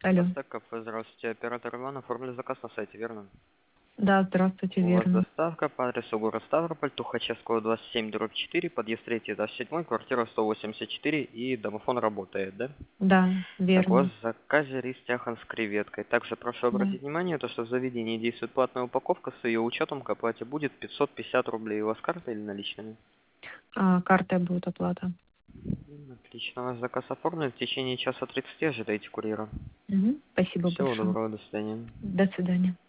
Алло. Доставка кафе, здравствуйте. Оператор Иван, оформили заказ на сайте, верно? Да, здравствуйте, У вас верно. доставка по адресу город Ставрополь, Тухачевского, 27/4, подъезд 3, этаж 7, квартира 184, и домофон работает, да? Да, Так, у вас верно. в заказе рис тяхан с креветкой. Также прошу Да. обратить внимание, то, что в заведении действует платная упаковка, с ее учетом к оплате будет 550 рублей. У вас карта или наличными? Картой будет оплата. Отлично, у вас заказ оформлен. В течение часа 30 ожидайте курьера. Мгм. Спасибо Всего большое. доброго, до свидания. До свидания.